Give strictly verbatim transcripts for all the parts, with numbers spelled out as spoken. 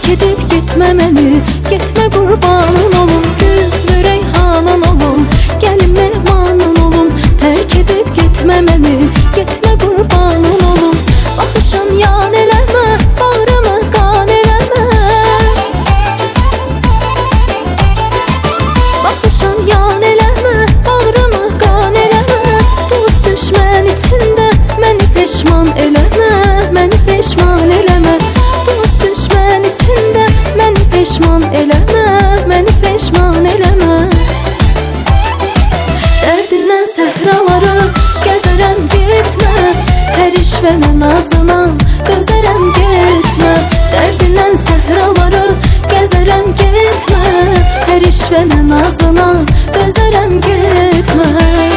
Terk edip gitme beni, gitme kurbanın olum. Gül reyhanın olum, gelin mehmanın olum. Terk edip gitme beni, gitme kurbanın olum. Bakışın yan eləmə, bağrımı qan eləmə. Bakışın yan eləmə, bağrımı qan eləmə. Dost düşmən içində məni peşman eləmə, məni peşman eləmə. Dost düşmən içində məni peşman eləmə, məni peşman eləmə. Dərdindən səhraları gəzərəm getmə, hər işvənə nazına dözərəm getmə. Dərdindən səhraları gəzərəm getmə, hər işvənə nazına dözərəm getmə.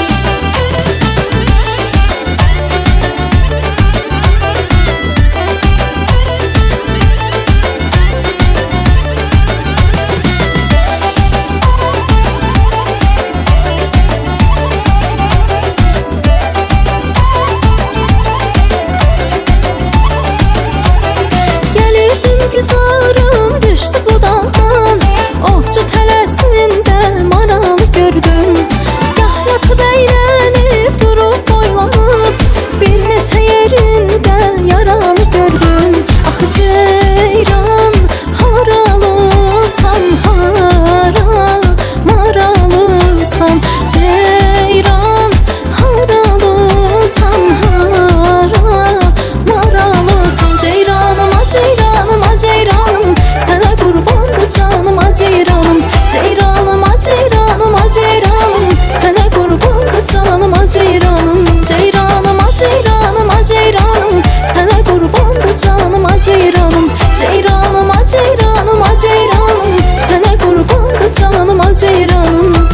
Güzarım düştü budağdan, ovcu tələsində maralı gördüm. Gah yatıb əylənib, durub boylanıb, bir neçə yerində yaralı gördüm. Axı ceyran haralısan, hara maralısan. Ceyran haralısan, hara maralısan. Ceyranıma ceyranıma ceyranım, sənə qurbandır canıma ceyranım. Ceyranıma ceyranıma ceyranım, sənə qurbandır canıma ceyranım. Ceyranıma ceyranıma ceyranım, sənə qurbandır canıma ceyranım. Ceyranıma ceyranıma ceyranım, sənə qurbandır canıma ceyranım.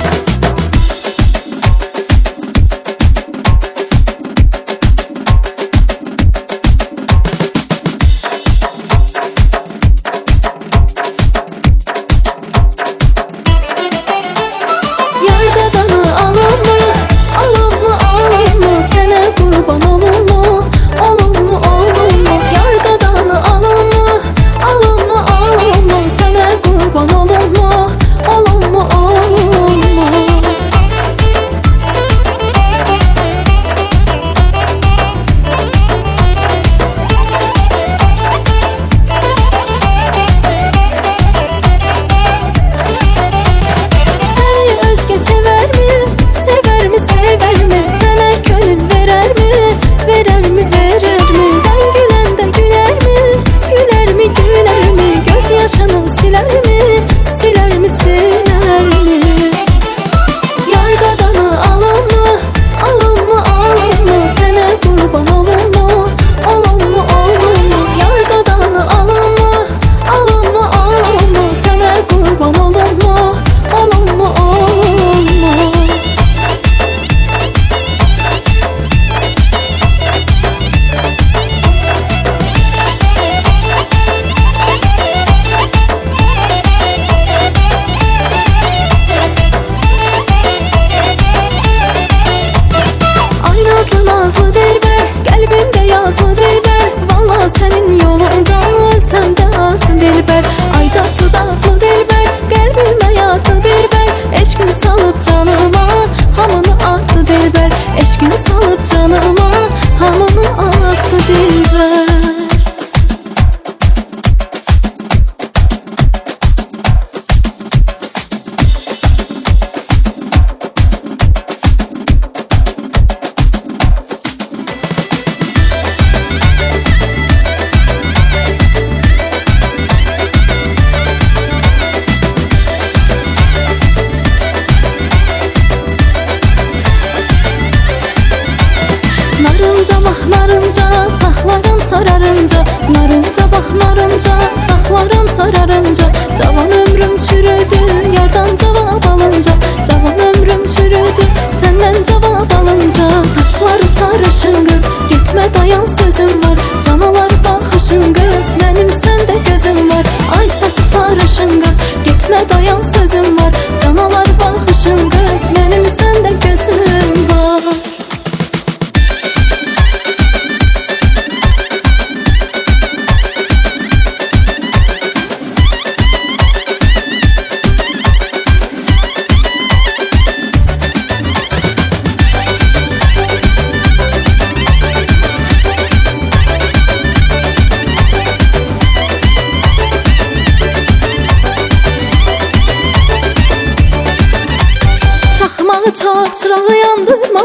Narınca bax narınca, saxlaram sararınca. Narınca bax narınca, saxlaram sararınca. Cavan ömrüm çürüdü, yardan cavab alınca. Cavan ömrüm çürüdü, səndən cavab alınca. Saçları sarışın qız, getmə dayan sözüm var. Canalar baxışın qız, mənim səndə gözüm var. Ay saç sarışın qız, getmə dayan sözüm var. Canalar baxışın qız, mənim səndə gözüm var.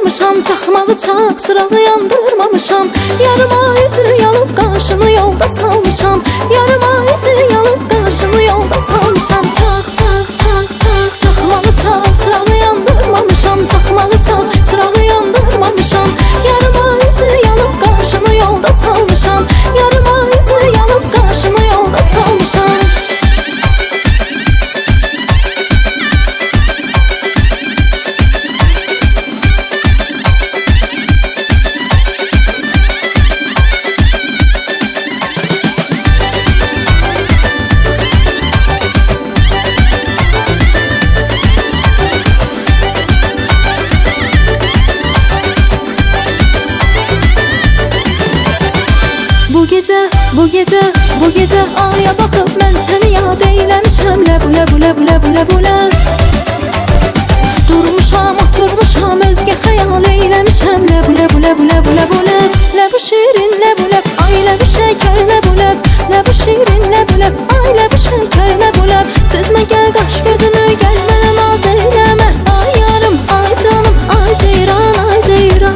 salmışam. Çaxmağı çaq, çırağı yandırmamışam. Yarıma üzü yalıb qarşını yolda salmışam. Yarıma üzü yalıb qarşını yolda salmışam. Çaq, çaq, çaq, çaq, çaxmağı çaq, çırağı yandırmamışam. Çaxmağı çaq, çırağı yandırmamışam. Yarıma üzü yalıb qarşını yolda salmışam. Yarıma üzü yalıb qarşını yolda salmışam. Bu gece, bu gece, bu gece aya bakıp mən səni yad eyləmişəm. Ləbu, ləbu, ləbu, ləbu, ləbu, ləb Durmuşam, oturmuşam, özgə xəyal eyləmişəm. Ləbu, ləbu, ləbu, ləbu, ləbu, ləb Ləbu şirin, ləbu, ləb, ay ləbu şəkər, ləbu, ləb Ləbu şirin, ləbu, ləb, ay ləbu şəkər, ləbu, ləb Sözmə gəl qaş gözünü, gəl mənə naz eyləmə. Ay yarım, ay canım, ay ceyran, ay ceyran.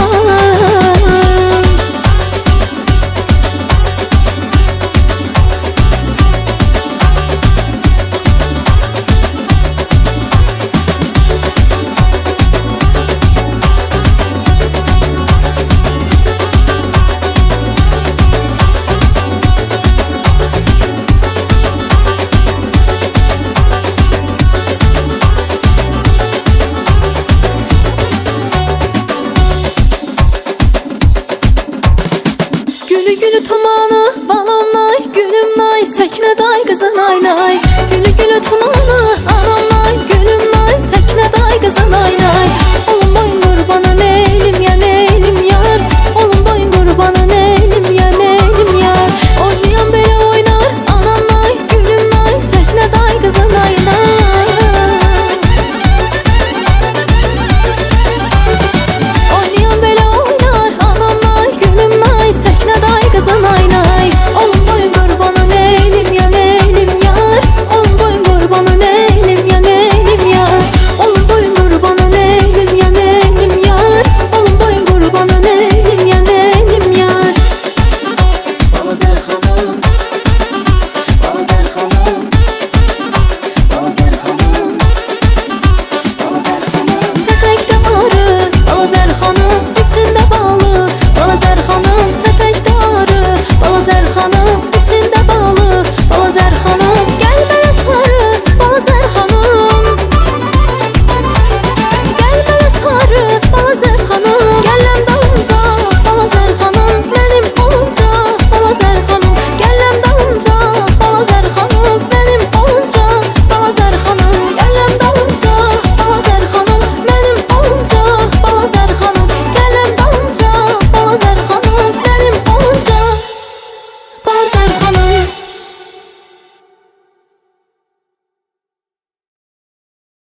Gülü gülü tumanı, balam nay, gülüm nay, səknə day qızı nay nay. Gülü gülü tumanı, anam nay, gülüm nay, səknə day qızı nay nay.